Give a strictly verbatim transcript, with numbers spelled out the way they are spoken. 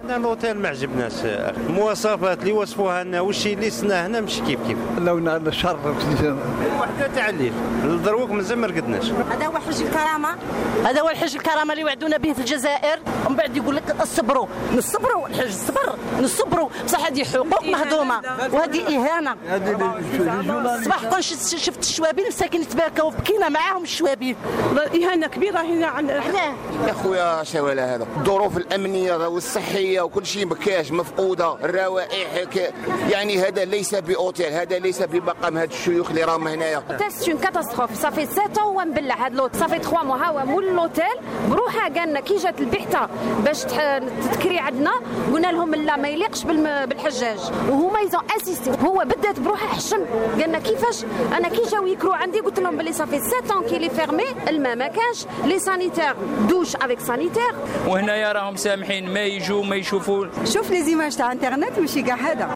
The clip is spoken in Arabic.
الاوتيل ما عجبناش، المواصفات اللي وصفوها لنا والشيء اللي سناه هنا مش كيف كيف. لو الشر وحده تاع الليل لدروك مازال ما رقدناش. هذا هو حج الكرامه، هذا هو الحج الكرامه اللي وعدونا به في الجزائر، ومن بعد يقول لك اصبروا نصبروا الحج الصبر نصبروا، بصح هذه حقوق مهضومه وهذه اهانه. صباح كون شفت الشوابين مساكين تباركوا وبكينا معاهم الشوابين، اهانه كبيره هنا عن يا خويا شوالا. هذا الظروف الامنيه والصحيه وكل شيء مكاش مفقوده، الروائح يعني هذا ليس باوتيل، هذا ليس بمقام هاد الشيوخ اللي راهم هنايا. سي اون كاتاستروف، صافي سبعة هو مبلع هاد لوت، صافي ثلاثة موا ها هو مول لوتيل بروحها قالنا كي جات البحثه باش تذكري عندنا قلنا لهم لا ما يليقش بالحجاج، وهما يزون اسيستي، هو بدات بروحها حشم قالنا كيفاش. انا كي جاو يكرو عندي قلت لهم بلي صافي سبعة كي لي فيرمي، الماء ما كانش، لي سانيتير دوش افيك سانيتير، وهنايا راهم سامحين ما يجوا ما يشوفوا. شوف لي زيماج تاع انترنت ماشي كاع هذا.